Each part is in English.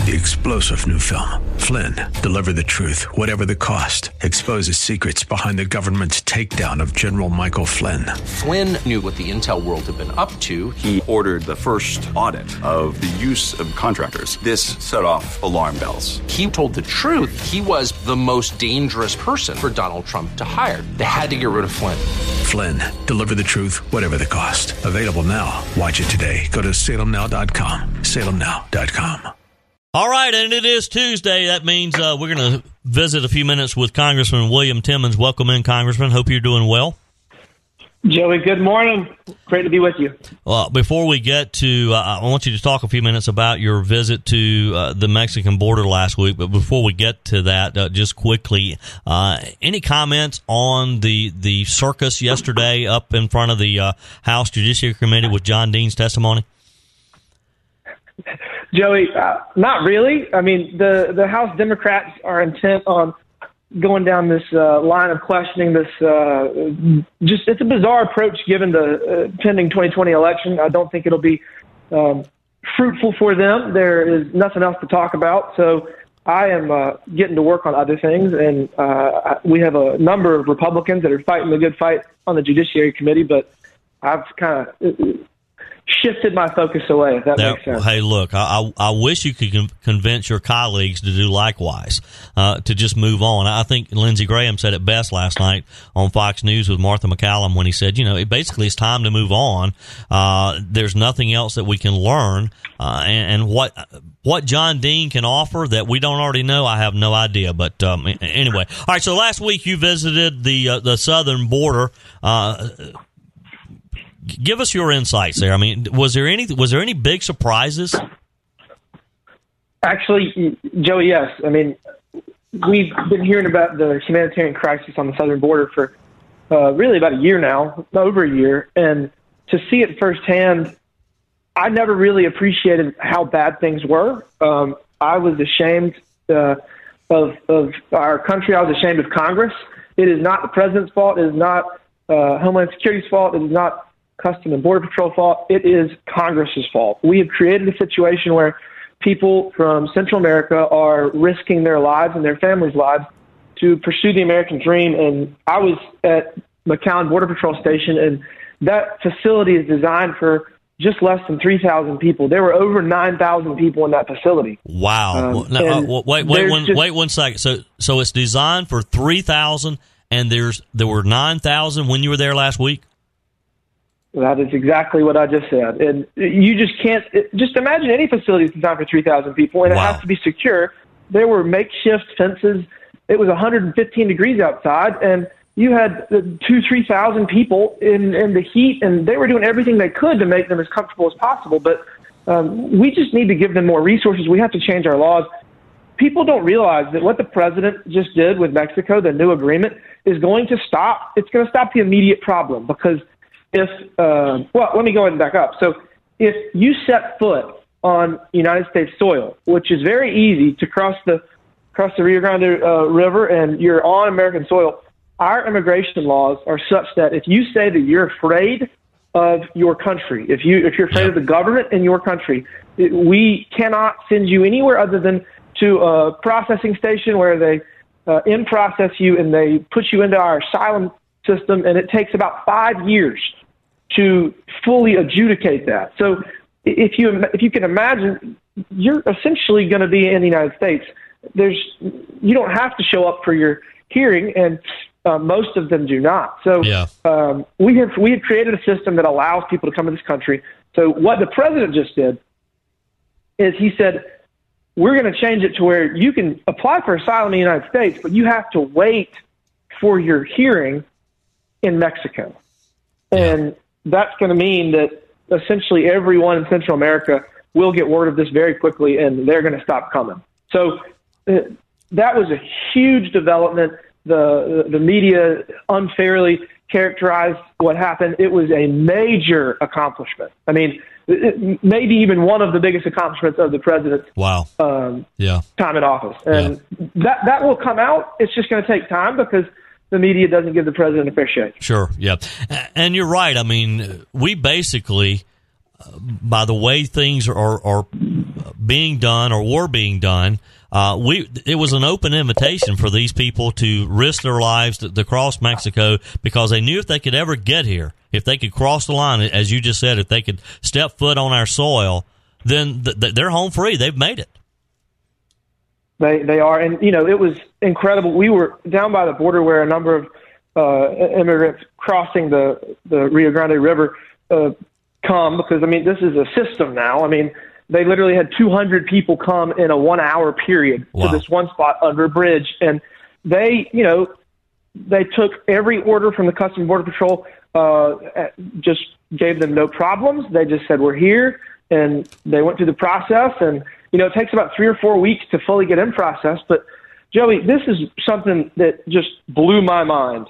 the explosive new film, Flynn, Deliver the Truth, Whatever the Cost, exposes secrets behind the government's takedown of General Michael Flynn. Flynn knew what the intel world had been up to. He ordered the first audit of the use of contractors. This set off alarm bells. He told the truth. He was the most dangerous person for Donald Trump to hire. They had to get rid of Flynn. Flynn, Deliver the Truth, Whatever the Cost. Available now. Watch it today. Go to salemnow.com. salemnow.com. All right, and it is Tuesday. That means we're going to visit a few minutes with Congressman William Timmons. Welcome in, Congressman. Hope you're doing well. Joey, good morning. Great to be with you. Well, before we get to, I want you to talk a few minutes about your visit to the Mexican border last week. But before we get to that, just quickly, any comments on the circus yesterday up in front of the House Judiciary Committee with John Dean's testimony? Joey, not really. I mean, the House Democrats are intent on going down this line of questioning this. It's a bizarre approach given the pending 2020 election. I don't think it'll be fruitful for them. There is nothing else to talk about. So I am getting to work on other things. And we have a number of Republicans that are fighting the good fight on the Judiciary Committee, but I've kind of shifted my focus away, if that makes sense. Hey, look, I wish you could convince your colleagues to do likewise, to just move on. I think Lindsey Graham said it best last night on Fox News with Martha McCallum when he said, basically it's time to move on. There's nothing else that we can learn. And what John Dean can offer that we don't already know, I have no idea. But anyway. All right, so last week you visited the southern border. Give us your insights there. I mean, was there any big surprises? Actually, Joey, yes. I mean, we've been hearing about the humanitarian crisis on the southern border for really about a year now, over a year. And to see it firsthand, I never really appreciated how bad things were. I was ashamed of our country. I was ashamed of Congress. It is not the president's fault. It is not Homeland Security's fault. It is not Custom and Border Patrol fault. It is Congress's fault. We have created a situation where people from Central America are risking their lives and their families' lives to pursue the American dream. And I was at McAllen Border Patrol Station, and that facility is designed for just less than 3,000 people. There were over 9,000 people in that facility. Wow. Wait 1 second. So it's designed for 3,000, and there were 9,000 when you were there last week? That is exactly what I just said. And you just can't – just imagine any facility is designed for 3,000 people, and it has to be secure. There were makeshift fences. It was 115 degrees outside, and you had 2,000-3,000 people in the heat, and they were doing everything they could to make them as comfortable as possible. But we just need to give them more resources. We have to change our laws. People don't realize that what the president just did with Mexico, the new agreement, is going to stop – it's going to stop the immediate problem because – let me go ahead and back up. So if you set foot on United States soil, which is very easy to cross the Rio Grande River, and you're on American soil, our immigration laws are such that if you say that you're afraid of your country, if you're afraid of the government in your country, we cannot send you anywhere other than to a processing station where they in-process you and they put you into our asylum system, and it takes about 5 years to fully adjudicate that. So if you can imagine, you're essentially going to be in the United States. You don't have to show up for your hearing, and most of them do not. So we have created a system that allows people to come to this country. So what the president just did is he said, we're going to change it to where you can apply for asylum in the United States, but you have to wait for your hearing in Mexico. And that's going to mean that essentially everyone in Central America will get word of this very quickly, and they're going to stop coming. So that was a huge development. The media unfairly characterized what happened. It was a major accomplishment. I mean, maybe even one of the biggest accomplishments of the president's time in office. And that will come out. It's just going to take time because the media doesn't give the president a fair shake. Sure, yeah. And you're right. I mean, we basically, by the way things are being done or were being done, it was an open invitation for these people to risk their lives to cross Mexico, because they knew if they could ever get here, if they could cross the line, as you just said, if they could step foot on our soil, then they're home free. They've made it. They are. And, it was incredible. We were down by the border where a number of immigrants crossing the Rio Grande River come, because, this is a system now. They literally had 200 people come in a 1 hour period to this one spot under a bridge. And they took every order from the Customs and Border Patrol, just gave them no problems. They just said, we're here. And they went through the process. And, it takes about 3 or 4 weeks to fully get in process. But, Joey, this is something that just blew my mind.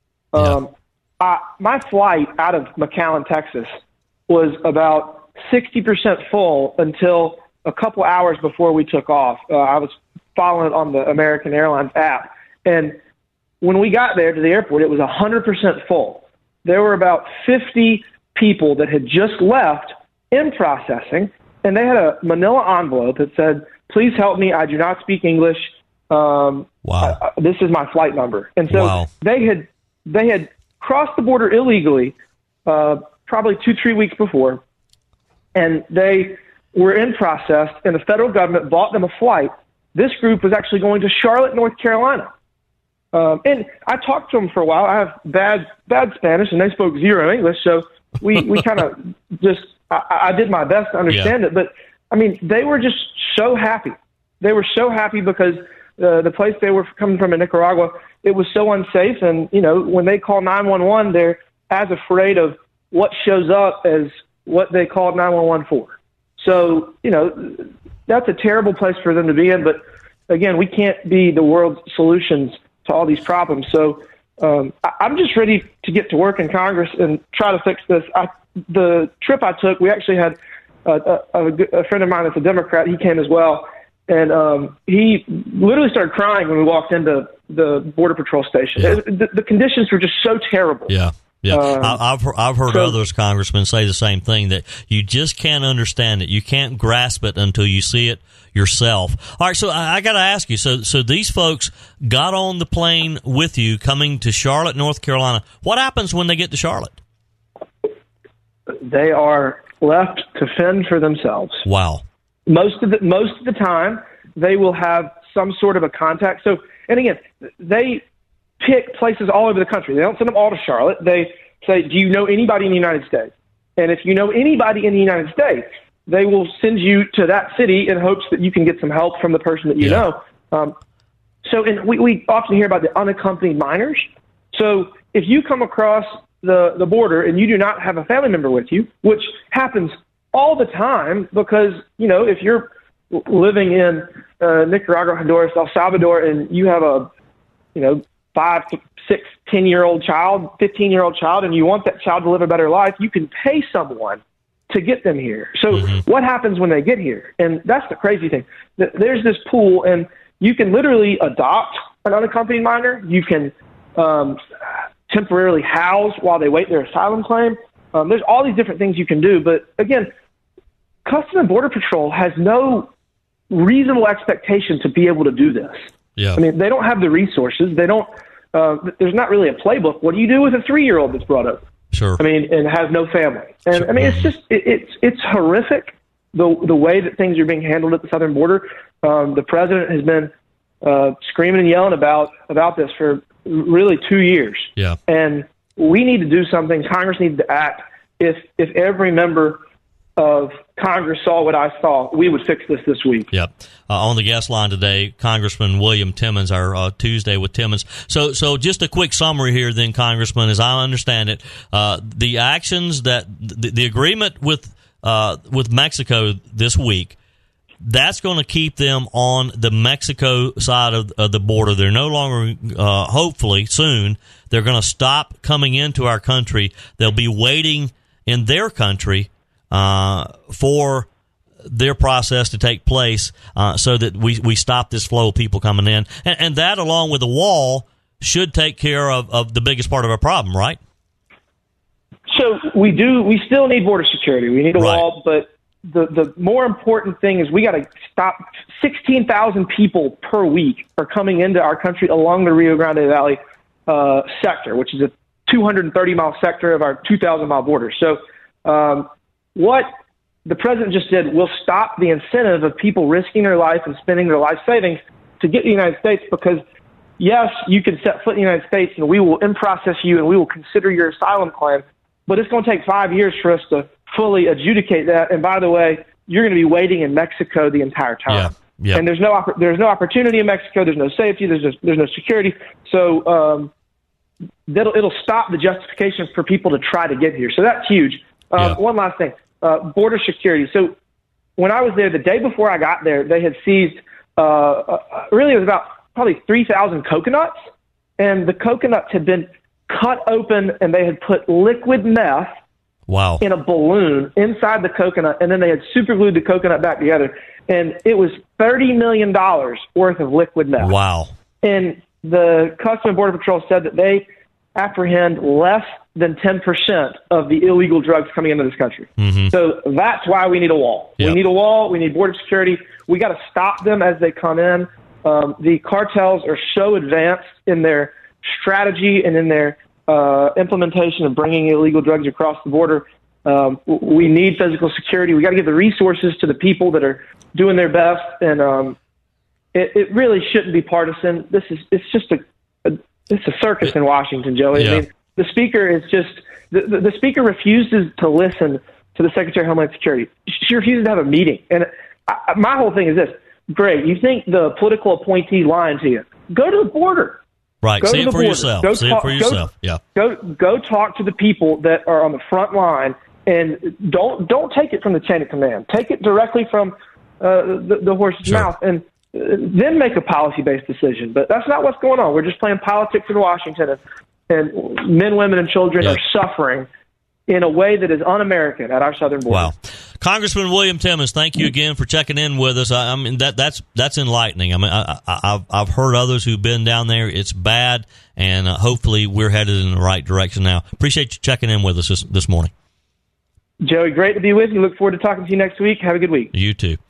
My flight out of McAllen, Texas, was about 60% full until a couple hours before we took off. I was following it on the American Airlines app. And when we got there to the airport, it was 100% full. There were about 50 people that had just left in processing, and they had a manila envelope that said, please help me. I do not speak English. This is my flight number. And so they had crossed the border illegally probably 2-3 weeks before, and they were in process, and the federal government bought them a flight. This group was actually going to Charlotte, North Carolina. And I talked to them for a while. I have bad Spanish, and they spoke zero English, so we kind of just I did my best to understand it. But, they were just so happy. They were so happy because the place they were coming from in Nicaragua, it was so unsafe. And, when they call 911, they're as afraid of what shows up as what they called 911 for. So, that's a terrible place for them to be in. But, again, we can't be the world's solutions to all these problems. So I'm just ready to get to work in Congress and try to fix this. The trip I took, we actually had a friend of mine that's a Democrat. He came as well. And he literally started crying when we walked into the Border Patrol station. Yeah. The conditions were just so terrible. Yeah. I've heard others, congressmen, say the same thing, that you just can't understand it. You can't grasp it until you see it yourself. All right, so I got to ask you, so these folks got on the plane with you coming to Charlotte, North Carolina. What happens when they get to Charlotte? They are left to fend for themselves. Wow. Most of the time, they will have some sort of a contact. So, and again, they pick places all over the country. They don't send them all to Charlotte. They say, do you know anybody in the United States? And if you know anybody in the United States, they will send you to that city in hopes that you can get some help from the person that you know. And we often hear about the unaccompanied minors. So if you come across the border and you do not have a family member with you, which happens all the time, because, if you're living in Nicaragua, Honduras, El Salvador, and you have a, 5 to 6, 10-year-old child, 15-year-old child, and you want that child to live a better life, you can pay someone to get them here. So what happens when they get here? And that's the crazy thing. There's this pool, and you can literally adopt an unaccompanied minor. You can temporarily house while they wait their asylum claim. There's all these different things you can do. But, again, Customs and Border Patrol has no reasonable expectation to be able to do this. Yeah. They don't have the resources. They don't. There's not really a playbook. What do you do with a 3-year-old that's brought up? Sure. And has no family. And sure. It's just it's horrific the way that things are being handled at the southern border. The president has been screaming and yelling about this for really 2 years. Yeah. And we need to do something. Congress needs to act. If every member of Congress saw what I saw, we would fix this week. Yep. On the guest line today, Congressman William Timmons, our Tuesday with Timmons. So just a quick summary here then, Congressman, as I understand it, the actions that the agreement with Mexico this week, that's going to keep them on the Mexico side of the border. They're no longer, hopefully soon, they're going to stop coming into our country. They'll be waiting in their country for their process to take place, so that we stop this flow of people coming in. And that, along with the wall, should take care of the biggest part of our problem, right? So we still need border security. We need a wall, but the more important thing is we got to stop. 16,000 people per week are coming into our country along the Rio Grande Valley sector, which is a 230-mile sector of our 2,000-mile border. So what the president just did will stop the incentive of people risking their life and spending their life savings to get to the United States, because, yes, you can set foot in the United States and we will in-process you and we will consider your asylum claim, but it's going to take 5 years for us to fully adjudicate that. And by the way, you're going to be waiting in Mexico the entire time. Yeah. And there's no opportunity in Mexico. There's no safety. There's no security. So it'll stop the justification for people to try to get here. So that's huge. One last thing, border security. So when I was there, the day before I got there, they had seized really it was about probably 3,000 coconuts, and the coconuts had been cut open and they had put liquid meth in a balloon inside the coconut, and then they had super glued the coconut back together, and it was $30 million worth of liquid meth. Wow. And the Customs and Border Patrol said that they apprehend less than 10% of the illegal drugs coming into this country. Mm-hmm. So that's why we need a wall. Yep. We need a wall. We need border security. We got to stop them as they come in. The cartels are so advanced in their strategy and in their implementation of bringing illegal drugs across the border. We need physical security. We got to give the resources to the people that are doing their best, and it really shouldn't be partisan. It's just a circus in Washington, Joey. Yeah. I mean, the speaker is just the speaker refuses to listen to the Secretary of Homeland Security. She refuses to have a meeting, and my whole thing is this: great, you think the political appointee lying to you? Go to the border. Right. See it for yourself. Go talk to the people that are on the front line, and don't take it from the chain of command. Take it directly from the horse's mouth, and then make a policy-based decision. But that's not what's going on. We're just playing politics in Washington, and men, women, and children are suffering in a way that is un-American at our southern border. Wow. Congressman William Timmons, thank you again for checking in with us. I mean, that's enlightening. I mean, I've heard others who've been down there. It's bad, and hopefully we're headed in the right direction now. Appreciate you checking in with us this morning. Joey, great to be with you. Look forward to talking to you next week. Have a good week. You too.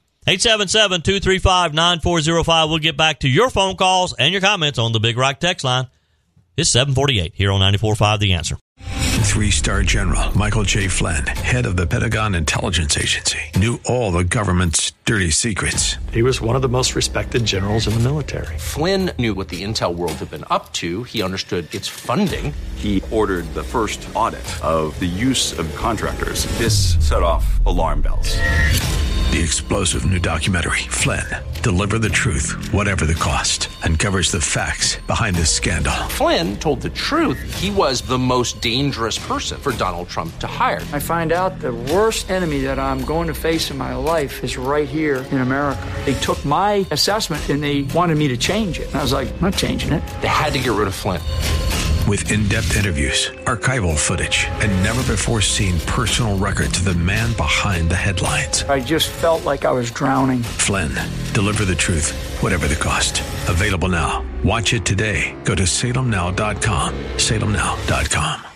877-235-9405. We'll get back to your phone calls and your comments on the Big Rock text line. It's 748 here on 94.5 The Answer. 3-star General Michael J. Flynn, head of the Pentagon Intelligence Agency, knew all the government's dirty secrets. He was one of the most respected generals in the military. Flynn knew what the intel world had been up to. He understood its funding. He ordered the first audit of the use of contractors. This set off alarm bells. The explosive new documentary, Flynn, Deliver the Truth, Whatever the Cost, uncovers the facts behind this scandal. Flynn told the truth. He was the most dangerous person for Donald Trump to hire. I find out the worst enemy that I'm going to face in my life is right here in America. They took my assessment and they wanted me to change it. And I was like, I'm not changing it. They had to get rid of Flynn. With in-depth interviews, archival footage, and never-before-seen personal records of the man behind the headlines. I just felt like I was drowning. Flynn, Deliver the Truth, Whatever the Cost. Available now. Watch it today. Go to salemnow.com. salemnow.com.